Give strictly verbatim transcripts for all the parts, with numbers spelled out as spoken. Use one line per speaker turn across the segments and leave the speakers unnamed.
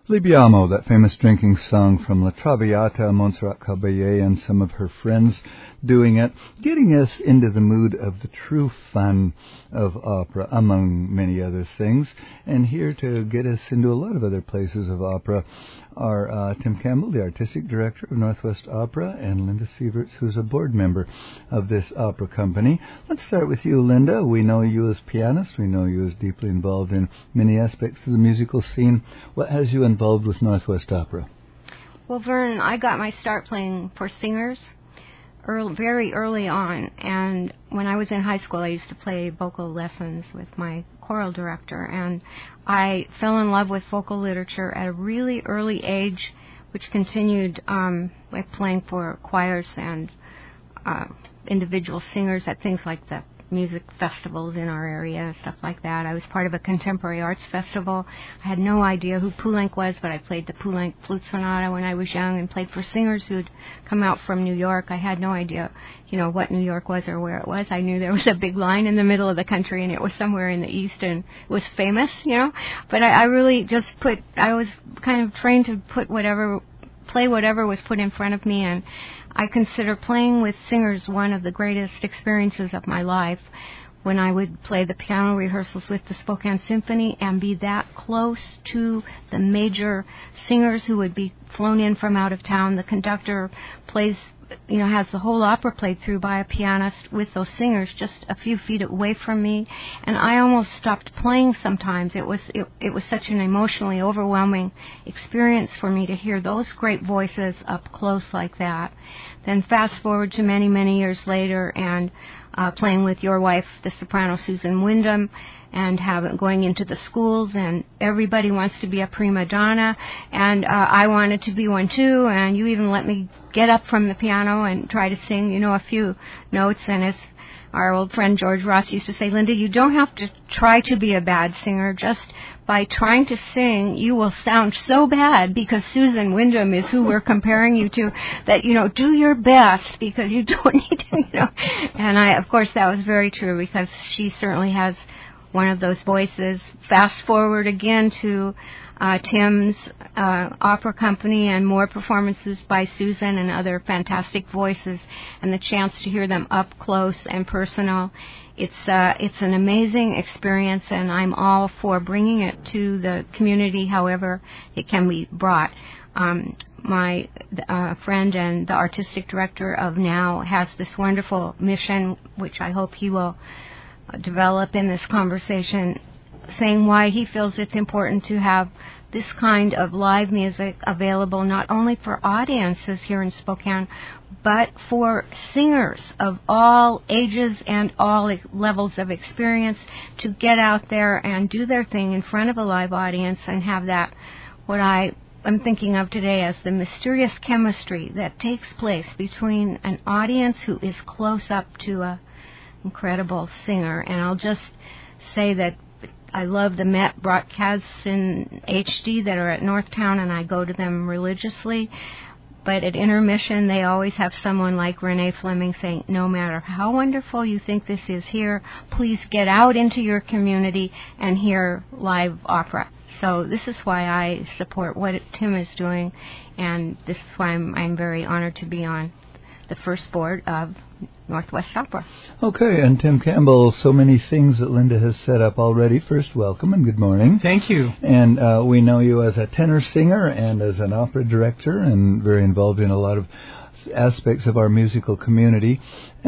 Libiamo, that famous drinking song from La Traviata, Montserrat Caballé and some of her friends doing it, getting us into the mood of the true fun of opera, among many other things. And here to get us into a lot of other places of opera are uh, Tim Campbell, the artistic director of Northwest Opera, and Linda Sieverts, who's a board member of this opera company. Let's start with you, Linda. We know you as pianist. We know you as deeply involved in many aspects of the musical scene. What has you involved with Northwest Opera?
Well, Vern, I got my start playing for singers early, very early on, and when I was in high school, I used to play vocal lessons with my choral director, and I fell in love with vocal literature at a really early age, which continued um, by playing for choirs and uh, individual singers at things like the music festivals in our area, stuff like that. I was part of a contemporary arts festival. I had no idea who Poulenc was, but I played the Poulenc flute sonata when I was young and played for singers who'd come out from New York. I had no idea, you know, what New York was or where it was. I knew there was a big line in the middle of the country and it was somewhere in the east and it was famous, you know. But I, I really just put, I was kind of trained to put whatever, play whatever was put in front of me, and I consider playing with singers one of the greatest experiences of my life. When I would play the piano rehearsals with the Spokane Symphony and be that close to the major singers who would be flown in from out of town. The conductor plays, you know, has the whole opera played through by a pianist with those singers just a few feet away from me, and I almost stopped playing sometimes. It was it, it was such an emotionally overwhelming experience for me to hear those great voices up close like that. Then fast forward to many, many years later, and uh, playing with your wife, the soprano Susan Wyndham, and have going into the schools, and everybody wants to be a prima donna, and uh, I wanted to be one too, and you even let me get up from the piano and try to sing, you know, a few notes. And as our old friend George Ross used to say, Linda, you don't have to try to be a bad singer. Just by trying to sing, you will sound so bad because Susan Wyndham is who we're comparing you to, that, you know, do your best because you don't need to, you know. And I, of course, that was very true because she certainly has one of those voices. Fast forward again to uh, Tim's uh, opera company and more performances by Susan and other fantastic voices, and the chance to hear them up close and personal. It's uh, it's an amazing experience, and I'm all for bringing it to the community however it can be brought. Um, my uh, friend and the artistic director of NOW has this wonderful mission, which I hope he will develop in this conversation, saying why he feels it's important to have this kind of live music available not only for audiences here in Spokane, but for singers of all ages and all levels of experience to get out there and do their thing in front of a live audience and have that, what I am thinking of today as the mysterious chemistry that takes place between an audience who is close up to a incredible singer. And I'll just say that I love the Met broadcasts in H D that are at Northtown, and I go to them religiously. But at intermission, they always have someone like Renee Fleming saying, no matter how wonderful you think this is here, please get out into your community and hear live opera. So this is why I support what Tim is doing, and this is why I'm, I'm very honored to be on the first board of Northwest Opera.
Okay, and Tim Campbell, so many things that Linda has set up already. First, welcome and good morning.
Thank you.
And uh, we know you as a tenor singer and as an opera director and very involved in a lot of aspects of our musical community.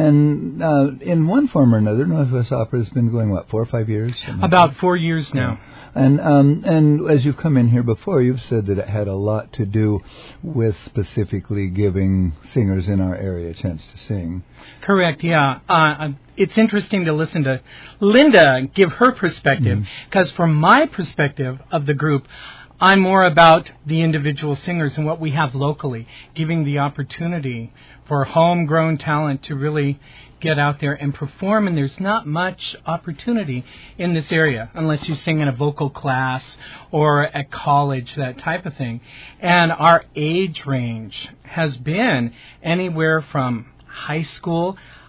And uh, in one form or another, Northwest Opera has been going, what, four or five years?
About four years now.
Yeah. And um, and as you've come in here before, you've said that it had a lot to do with specifically giving singers in our area a chance to sing.
Correct, yeah. Uh, it's interesting to listen to Linda give her perspective, because mm-hmm. from my perspective of the group, I'm more about the individual singers and what we have locally, giving the opportunity for homegrown talent to really get out there and perform, and there's not much opportunity in this area unless you sing in a vocal class or at college, that type of thing. And our age range has been anywhere from high school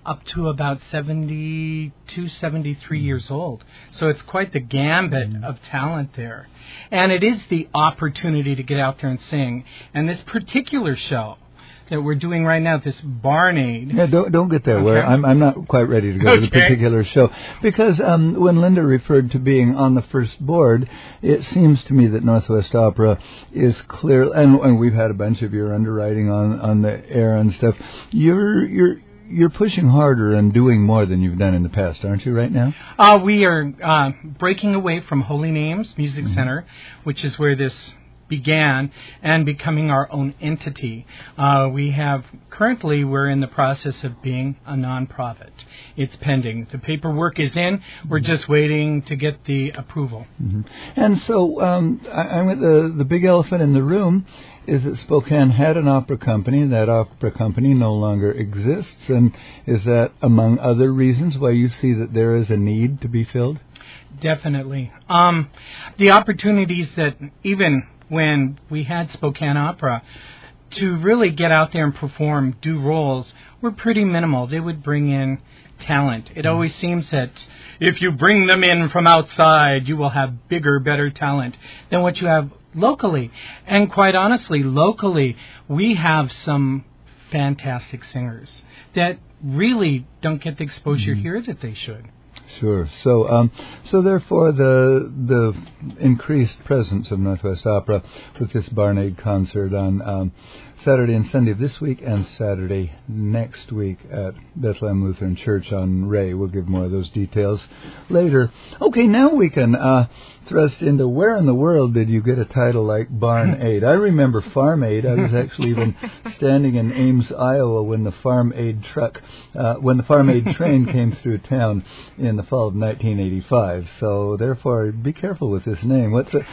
up to about seventy-two, seventy-three years old. So it's quite the gambit mm. of talent there. And it is the opportunity to get out there and sing. And this particular show that we're doing right now, this Barn-Aid.
Yeah, don't don't get there. Okay. Where I'm I'm not quite ready to go okay. to the particular show, because um, when Linda referred to being on the first board, it seems to me that Northwest Opera is clear, and, and we've had a bunch of your underwriting on, on the air and stuff. You're you're you're pushing harder and doing more than you've done in the past, aren't you? Right now,
uh, we are uh, breaking away from Holy Names Music mm-hmm. Center, which is where this began, and becoming our own entity. Uh, we have, currently, we're in the process of being a nonprofit. It's pending. The paperwork is in. We're just waiting to get the approval.
Mm-hmm. And so, um, I, I mean, the, the big elephant in the room is that Spokane had an opera company. That opera company no longer exists. And is that, among other reasons, why you see that there is a need to be filled?
Definitely. Um, the opportunities that even when we had Spokane Opera, to really get out there and perform, do roles, were pretty minimal. They would bring in talent. It always seems that if you bring them in from outside, you will have bigger, better talent than what you have locally. And quite honestly, locally, we have some fantastic singers that really don't get the exposure mm-hmm. here that they should.
Sure. So, um, so therefore, the the increased presence of Northwest Opera with this Barn-Aid concert on um, Saturday and Sunday of this week and Saturday next week at Bethlehem Lutheran Church on Ray. We'll give more of those details later. Okay, now we can uh, thrust into where in the world did you get a title like Barn-Aid? I remember Farm Aid. I was actually even standing in Ames, Iowa, when the Farm Aid truck, uh, when the Farm Aid train came through town in the fall of nineteen eighty-five. So therefore, be careful with this name. What's it?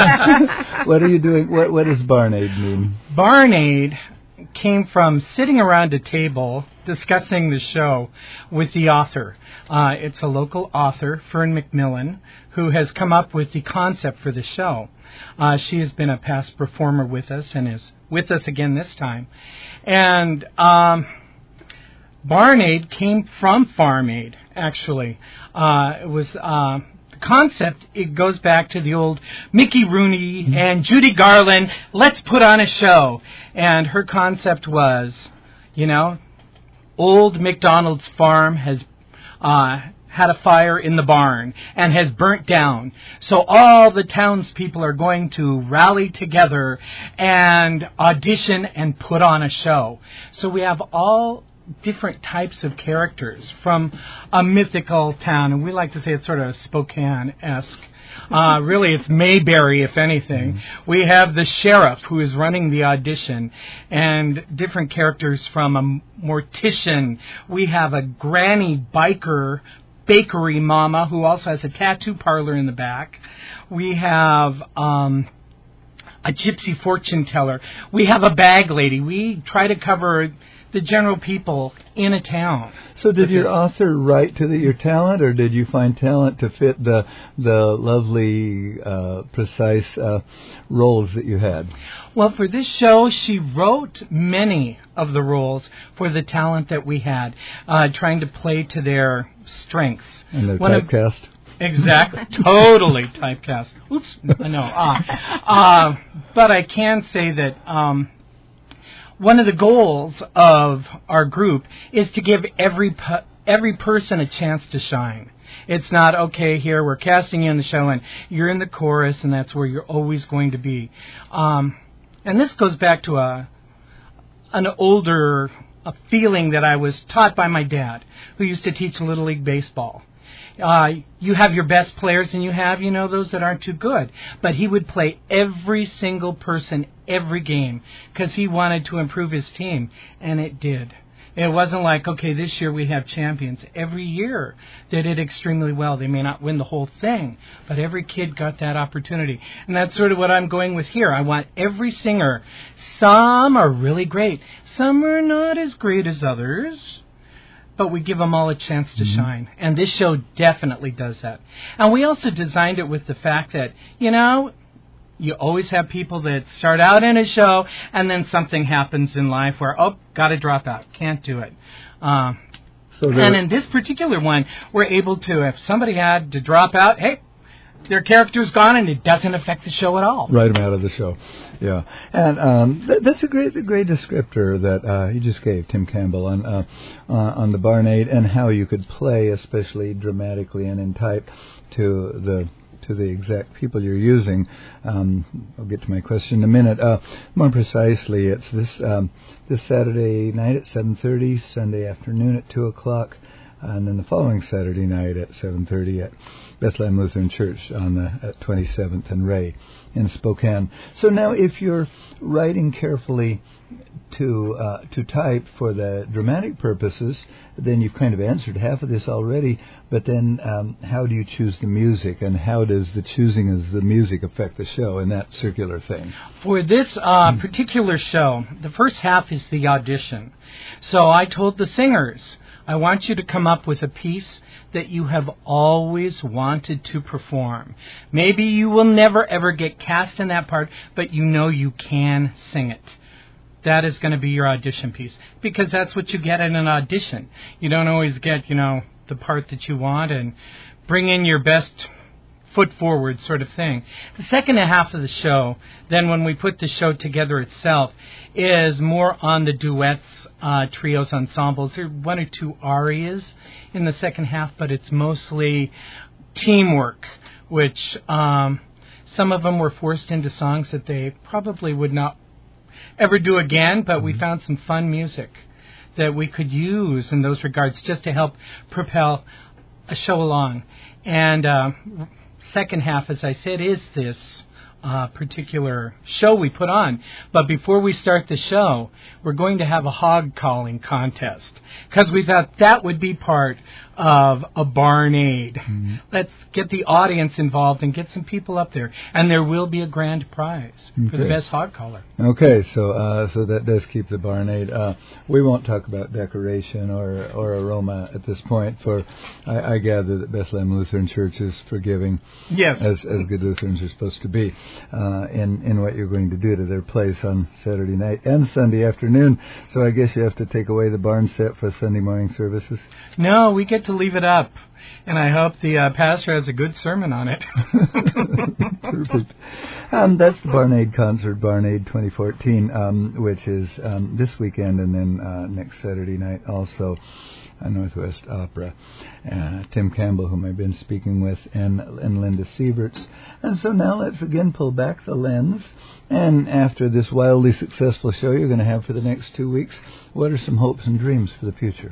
Uh, what are you doing? What What does Barn-Aid mean?
Barn-Aid came from sitting around a table discussing the show with the author. Uh, it's a local author, Fern McMillan, who has come up with the concept for the show. Uh, she has been a past performer with us and is with us again this time. And um, Barn-Aid came from Farm Aid, actually. Uh, it was... Uh, concept, it goes back to the old Mickey Rooney mm-hmm. and Judy Garland, let's put on a show. And her concept was, you know, old McDonald's farm has uh, had a fire in the barn and has burnt down. So all the townspeople are going to rally together and audition and put on a show. So we have all different types of characters from a mythical town, and we like to say it's sort of Spokane-esque. Uh, really, it's Mayberry, if anything. Mm-hmm. We have the sheriff who is running the audition, and different characters from a mortician. We have a granny biker bakery mama who also has a tattoo parlor in the back. We have um, a gypsy fortune teller. We have a bag lady. We try to cover the general people in a town.
So did your author write to the, your talent, or did you find talent to fit the the lovely, uh, precise uh, roles that you had?
Well, for this show, she wrote many of the roles for the talent that we had, uh, trying to play to their strengths.
And their typecast?
Exactly. Totally typecast. Oops. I know. Uh, uh, but I can say that... Um, One of the goals of our group is to give every pu- every person a chance to shine. It's not, okay, here, we're casting you in the show, and you're in the chorus, and that's where you're always going to be. Um, and this goes back to a an older a feeling that I was taught by my dad, who used to teach Little League Baseball. Uh, you have your best players, and you have, you know, those that aren't too good. But he would play every single person every game because he wanted to improve his team, and it did. It wasn't like, okay, this year we have champions. Every year they did extremely well. They may not win the whole thing, but every kid got that opportunity. And that's sort of what I'm going with here. I want every singer. Some are really great. Some are not as great as others. But we give them all a chance to mm-hmm. shine. And this show definitely does that. And we also designed it with the fact that, you know, you always have people that start out in a show and then something happens in life where, oh, got to drop out. Can't do it. Uh,
So
and in this particular one, we're able to, if somebody had to drop out, hey, their character's gone, and it doesn't affect the show at all.
Write them out of the show, yeah. And um, th- that's a great, great descriptor that uh, he just gave, Tim Campbell, on uh, uh, on the Barnade and how you could play, especially dramatically and in type, to the to the exact people you're using. Um, I'll get to my question in a minute. Uh, more precisely, it's this um, this Saturday night at seven thirty, Sunday afternoon at two o'clock, and then the following Saturday night at seven thirty at Bethlehem Lutheran Church on the at twenty-seventh and Ray in Spokane. So now, if you're writing carefully to uh, to type for the dramatic purposes, then you've kind of answered half of this already. But then, um, how do you choose the music, and how does the choosing of the music affect the show in that circular thing?
For this uh, hmm. particular show, the first half is the audition. So I told the singers, I want you to come up with a piece that you have always wanted to perform. Maybe you will never ever get cast in that part, but you know you can sing it. That is going to be your audition piece, because that's what you get in an audition. You don't always get, you know, the part that you want, and bring in your best foot forward sort of thing. The second half of the show, then when we put the show together itself, is more on the duets, uh, trios, ensembles. There are one or two arias in the second half, but it's mostly teamwork, which um, some of them were forced into songs that they probably would not ever do again, but we found some fun music that we could use in those regards just to help propel a show along. And uh, second half, as I said, is this uh, particular show we put on. But before we start the show, we're going to have a hog calling contest, because we thought that would be part of a Barnade. Mm-hmm. Let's get the audience involved and get some people up there. And there will be a grand prize okay. for the best hog caller.
Okay, so uh, so that does keep the Barnade. Uh, we won't talk about decoration or, or aroma at this point, for I, I gather that Bethlehem Lutheran Church is forgiving,
yes,
as as good Lutherans are supposed to be, uh, in, in what you're going to do to their place on Saturday night and Sunday afternoon. So I guess you have to take away the barn set for Sunday morning services?
No, we get to leave it up, and I hope the uh, pastor has a good sermon on it.
Perfect. Um, that's the Barnade concert, Barnade twenty fourteen, um, which is um, this weekend, and then uh, next Saturday night also. Uh, Northwest Opera. Uh, Tim Campbell, whom I've been speaking with, and, and Linda Sieverts. And so now let's again pull back the lens. And after this wildly successful show you're going to have for the next two weeks, what are some hopes and dreams for the future?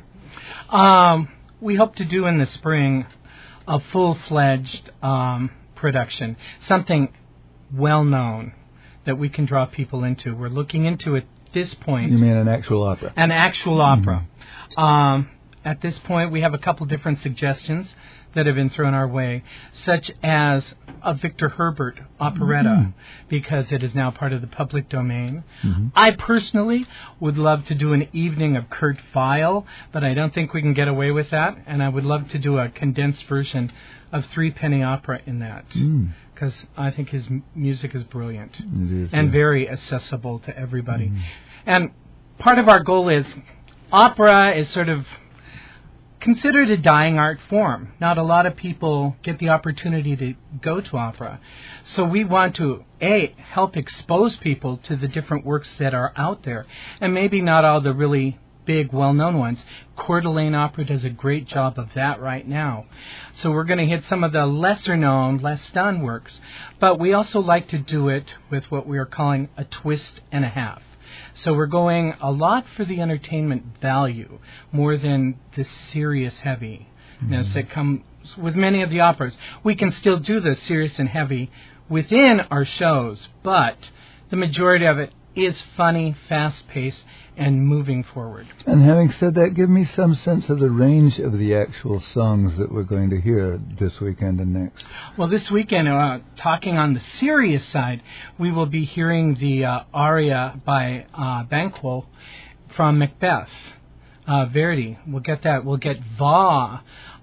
Um, we hope to do in the spring a full-fledged um, production, something well-known that we can draw people into. We're looking into at this point.
You mean an actual opera?
An actual opera. Mm-hmm. Um, At this point, we have a couple different suggestions that have been thrown our way, such as a Victor Herbert operetta, mm-hmm. because it is now part of the public domain. Mm-hmm. I personally would love to do an evening of Kurt Weill, but I don't think we can get away with that, and I would love to do a condensed version of Three Penny Opera in that, because mm. I think his m- music is brilliant
is,
and
yeah.
very accessible to everybody. Mm. And part of our goal is, opera is sort of considered a dying art form. Not a lot of people get the opportunity to go to opera. So we want to, A, help expose people to the different works that are out there, and maybe not all the really big, well-known ones. Coeur d'Alene Opera does a great job of that right now. So we're going to hit some of the lesser-known, less-done works. But we also like to do it with what we are calling a twist and a half. So we're going a lot for the entertainment value, more than the serious heaviness mm-hmm. that comes with many of the operas. We can still do the serious and heavy within our shows, but the majority of it is funny, fast-paced, and moving forward.
And having said that, give me some sense of the range of the actual songs that we're going to hear this weekend and next.
Well, this weekend, uh, talking on the serious side, we will be hearing the uh, aria by uh, Banquo from Macbeth. Uh, Verdi. We'll get that. We'll get Va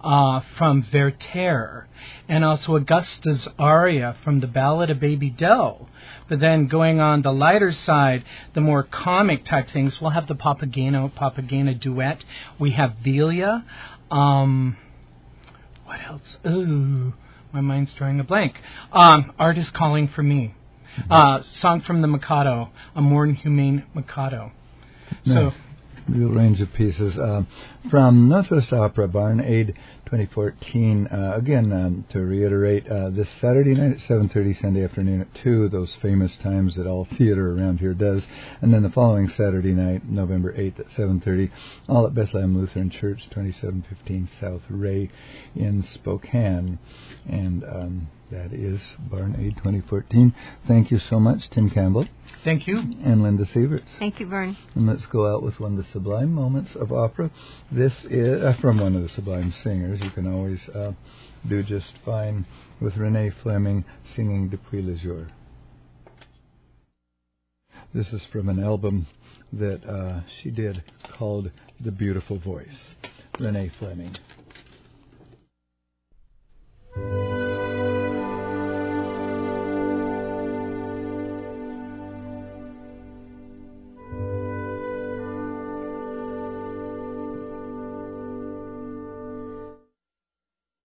uh, from Werther, and also Augusta's aria from the Ballad of Baby Doe. But then going on the lighter side, the more comic type things, we'll have the Papageno, Papagena duet. We have Velia. Um, what else? Ooh, my mind's drawing a blank. Um, Art is Calling for Me. Uh, song from the Mikado, A More Inhumane Mikado.
Nice.
So,
real range of pieces. Uh, from Northwest Opera, Barn Aid twenty fourteen, uh, again, um, to reiterate, uh, this Saturday night at seven thirty, Sunday afternoon at two, those famous times that all theater around here does, and then the following Saturday night, November eighth at seven thirty, all at Bethlehem Lutheran Church, twenty-seven fifteen South Ray in Spokane. And um, that is Barn Aid twenty fourteen. Thank you so much, Tim Campbell.
Thank you.
And Linda Sieverts.
Thank you, Vern.
And let's go out with one of the sublime moments of opera. This is uh, from one of the sublime singers. You can always uh, do just fine with Renee Fleming singing Depuis le Jour. This is from an album that uh, she did called The Beautiful Voice. Renee Fleming.